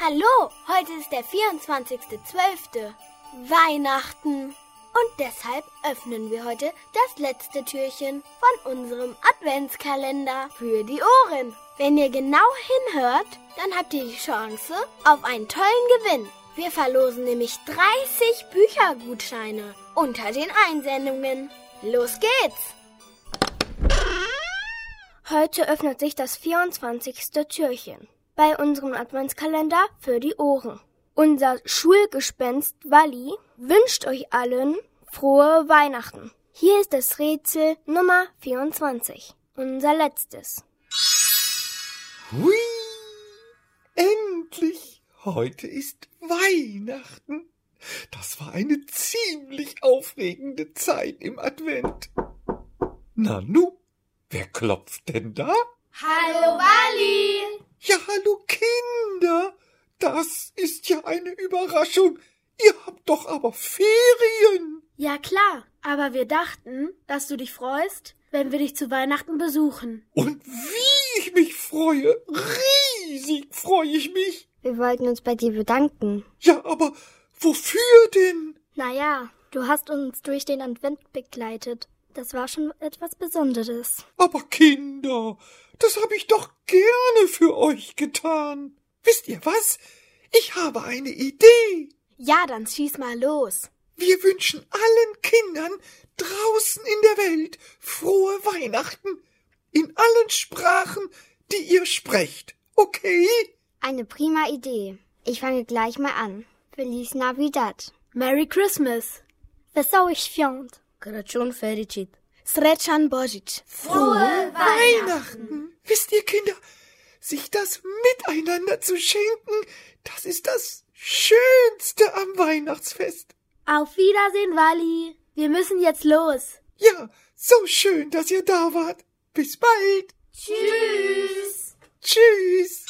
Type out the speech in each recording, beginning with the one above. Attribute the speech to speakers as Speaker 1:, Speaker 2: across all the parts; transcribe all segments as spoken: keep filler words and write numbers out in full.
Speaker 1: Hallo, heute ist der vierundzwanzigster zwölfte Weihnachten. Und deshalb öffnen wir heute das letzte Türchen von unserem Adventskalender für die Ohren. Wenn ihr genau hinhört, dann habt ihr die Chance auf einen tollen Gewinn. Wir verlosen nämlich dreißig Büchergutscheine unter den Einsendungen. Los geht's!
Speaker 2: Heute öffnet sich das vierundzwanzigste Türchen bei unserem Adventskalender für die Ohren. Unser Schulgespenst Walli wünscht euch allen frohe Weihnachten. Hier ist das Rätsel Nummer vierundzwanzig, unser letztes.
Speaker 3: Hui, endlich! Heute ist Weihnachten. Das war eine ziemlich aufregende Zeit im Advent. Nanu, wer klopft denn da?
Speaker 1: Hallo Walli!
Speaker 3: Ja, hallo Kinder. Das ist ja eine Überraschung. Ihr habt doch aber Ferien.
Speaker 4: Ja klar, aber wir dachten, dass du dich freust, wenn wir dich zu Weihnachten besuchen.
Speaker 3: Und wie ich mich freue, riesig freue ich mich.
Speaker 2: Wir wollten uns bei dir bedanken.
Speaker 3: Ja, aber wofür denn?
Speaker 2: Naja, du hast uns durch den Advent begleitet. Das war schon etwas Besonderes.
Speaker 3: Aber Kinder, das habe ich doch gerne für euch getan. Wisst ihr was? Ich habe eine Idee.
Speaker 4: Ja, dann schieß mal los.
Speaker 3: Wir wünschen allen Kindern draußen in der Welt frohe Weihnachten. In allen Sprachen, die ihr sprecht. Okay?
Speaker 2: Eine prima Idee. Ich fange gleich mal an. Feliz Navidad.
Speaker 4: Merry Christmas.
Speaker 2: Wesoły Świąt.
Speaker 4: Crăciun fericit. Srećan Božić.
Speaker 3: Frohe Weihnachten. Wisst ihr, Kinder, sich das miteinander zu schenken, das ist das Schönste am Weihnachtsfest.
Speaker 4: Auf Wiedersehen, Walli. Wir müssen jetzt los.
Speaker 3: Ja, so schön, dass ihr da wart. Bis bald.
Speaker 1: Tschüss!
Speaker 3: Tschüss.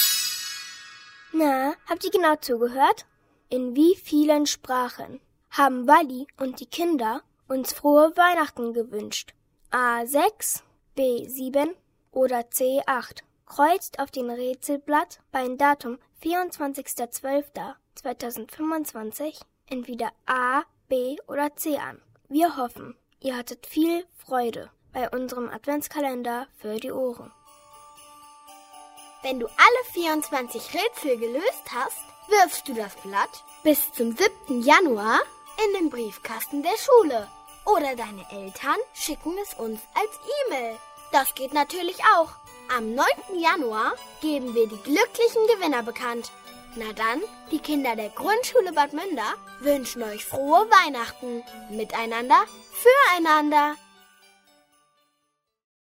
Speaker 2: Na, habt ihr genau zugehört? In wie vielen Sprachen haben Walli und die Kinder uns frohe Weihnachten gewünscht? A sechs, B sieben oder C acht? Kreuzt auf den Rätselblatt beim Datum vierundzwanzigster zwölfter zweitausendfünfundzwanzig entweder A, B oder C an. Wir hoffen, ihr hattet viel Freude bei unserem Adventskalender für die Ohren.
Speaker 1: Wenn du alle vierundzwanzig Rätsel gelöst hast, wirfst du das Blatt bis zum siebten Januar in den Briefkasten der Schule. Oder deine Eltern schicken es uns als E-Mail. Das geht natürlich auch. Am neunten Januar geben wir die glücklichen Gewinner bekannt. Na dann, die Kinder der Grundschule Bad Münder wünschen euch frohe Weihnachten. Miteinander, füreinander.